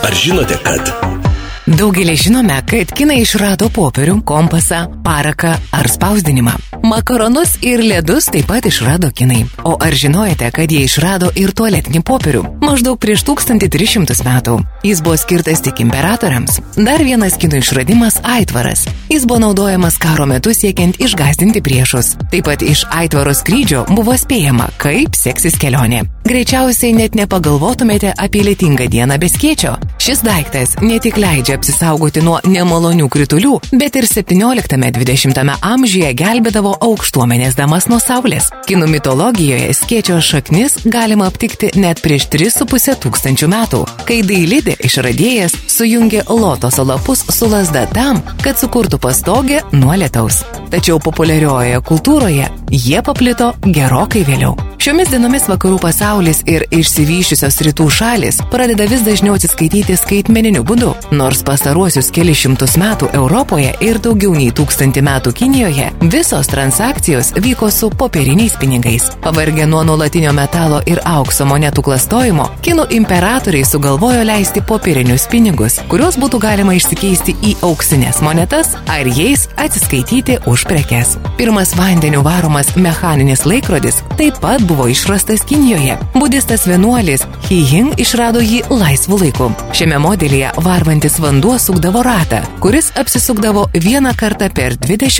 Ar žinote, kad... Daugelį žinome, kad kinai išrado popierių, kompasą, paraką ar spausdinimą. Makaronus ir ledus taip pat išrado kinai. O ar žinojate, kad jie išrado ir tualetinį popierių? Maždaug prieš 1300 metų. Jis buvo skirtas tik imperatoriams. Dar vienas kinų išradimas – aitvaras. Jis buvo naudojamas karo metu siekiant išgąsdinti priešus. Taip pat iš aitvaro skrydžio buvo spėjama, kaip seksis kelionė. Greičiausiai net nepagalvotumėte apie lietingą dieną be skėčio. Šis daiktas ne tik leidžia apsisaugoti nuo nemalonių kritulių, bet ir 17–20 amžiuje gelbėdavo aukštuomenės damas nuo saulės. Kinų mitologijoje skėčio šaknis galima aptikti net prieš 3,5 tūkstančių metų, kai dailidė išradėjas sujungė lotoso lapus su lazda tam, kad sukurtų pastogę nuo lietaus. Tačiau populiariojoje kultūroje jie paplito gerokai vėliau. Šiomis dienomis vakarų pasaulis ir išsivysčiusios rytų šalis pradeda vis dažniau atsiskaityti skaitmeniniu būdu, nors pastaruosius kelius šimtus metų Europoje ir daugiau nei 1000 metų Kinijoje visos transakcijos vyko su popieriniais pinigais. Pavargę nuo nuolatinio metalo ir aukso monetų klastojimo, kinų imperatoriai sugalvojo leisti popierinius pinigus, kuriuos būtų galima išsikeisti į auksines monetas ar jais atsiskaityti už prekes. Pirmas vandeniu varomas mechaninis laikrodis taip pat buvo išrastas Kinijoje. Budistas vienuolis He Ying išrado jį laisvu laiku. Šiame modelyje varvantis vanduo sukdavo ratą, kuris apsisukdavo vieną kartą per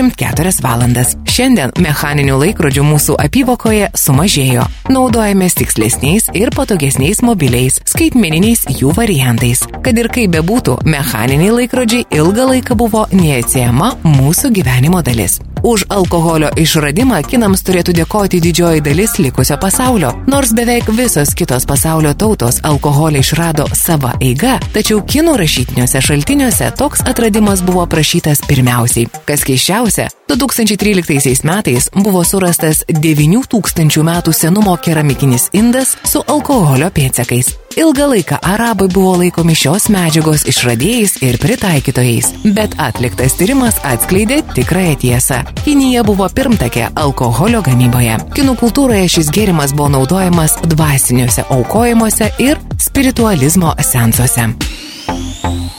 24 valandas. Šiandien mechaninių laikrodžių mūsų apyvokoje sumažėjo. Naudojamės tikslesniais ir patogesniais mobiliais, skaitmeniniais jų variantais. Kad ir kaip bebūtų, mechaniniai laikrodžiai ilgą laiką buvo neatsiejama mūsų gyvenimo dalis. Už alkoholio išradimą kinams turėtų dėkoti didžioji dalis likusio pasaulio. Nors beveik visos kitos pasaulio tautos alkoholį išrado sava eiga, tačiau kinų rašytiniuose šaltiniuose toks atradimas buvo aprašytas pirmiausiai. Kas keisčiausia, 2013 metais buvo surastas 9000 metų senumo keramikinis indas su alkoholio pėdsakais. Ilgą laiką arabai buvo laikomi šios medžiagos išradėjais ir pritaikytojais, bet atliktas tyrimas atskleidė tikrąją tiesą. Kinija buvo pirmtakė alkoholio gamyboje. Kinų kultūroje šis gėrimas buvo naudojamas dvasiniuose aukojimuose ir spiritualizmo seansuose.